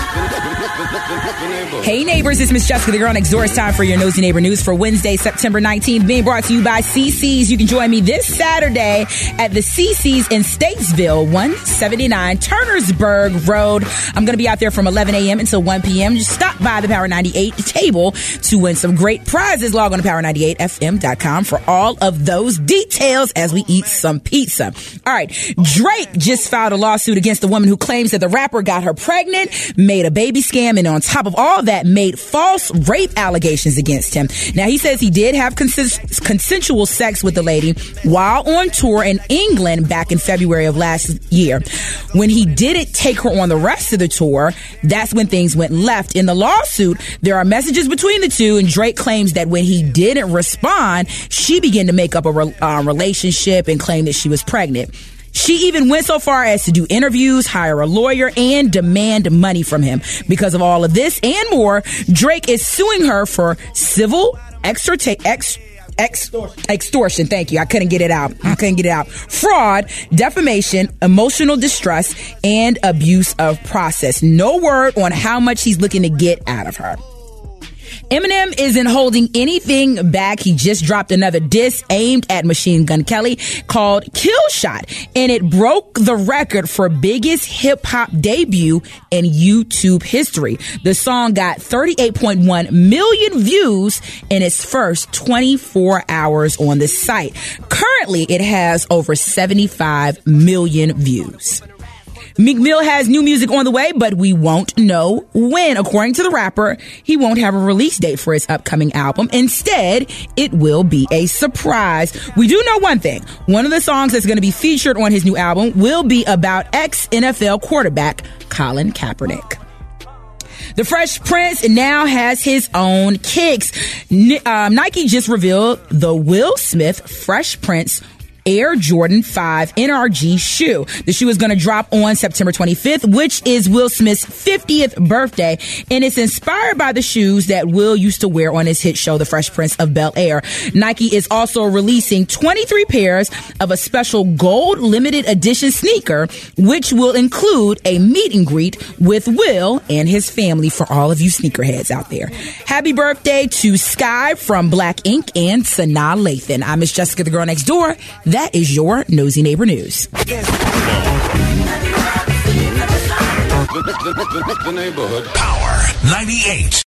Hey neighbors, it's Miss Jessica, the girl next door. It's time for your Nosy Neighbor News for Wednesday, September 19th, being brought to you by CC's. You can join me this Saturday at the CC's in Statesville, 179 Turnersburg Road. I'm going to be out there from 11 a.m. until 1 p.m. Just stop by the Power 98 table to win some great prizes. Log on to power98fm.com for all of those details as we eat some pizza. All right, Drake just filed a lawsuit against the woman who claims that the rapper got her pregnant, made a baby scam, and on top of all that, made false rape allegations against him. Now, he says he did have consensual sex with the lady while on tour in England back in February of last year. When he didn't take her on the rest of the tour, that's when things went left. In the lawsuit, there are messages between the two, and Drake claims that when he didn't respond, she began to make up a relationship and claim that she was pregnant. She even went so far as to do interviews, hire a lawyer, and demand money from him. Because of all of this and more, Drake is suing her for civil extortion. Thank you. I couldn't get it out. Fraud, defamation, emotional distress, and abuse of process. No word on how much he's looking to get out of her. Eminem isn't holding anything back. He just dropped another diss aimed at Machine Gun Kelly called Kill Shot, and it broke the record for biggest hip-hop debut in YouTube history. The song got 38.1 million views in its first 24 hours on the site. Currently, it has over 75 million views. Meek Mill has new music on the way, but we won't know when. According to the rapper, he won't have a release date for his upcoming album. Instead, it will be a surprise. We do know one thing. One of the songs that's going to be featured on his new album will be about ex-NFL quarterback Colin Kaepernick. The Fresh Prince now has his own kicks. Nike just revealed the Will Smith Fresh Prince Air Jordan 5 NRG shoe. The shoe is going to drop on September 25th, which is Will Smith's 50th birthday, and it's inspired by the shoes that Will used to wear on his hit show, The Fresh Prince of Bel-Air. Nike is also releasing 23 pairs of a special gold limited edition sneaker, which will include a meet and greet with Will and his family for all of you sneakerheads out there. Happy birthday to Sky from Black Ink and Sanaa Lathan. I'm Miss Jessica, the girl next door. That is your Nosy Neighbor News. The neighborhood. Power 98.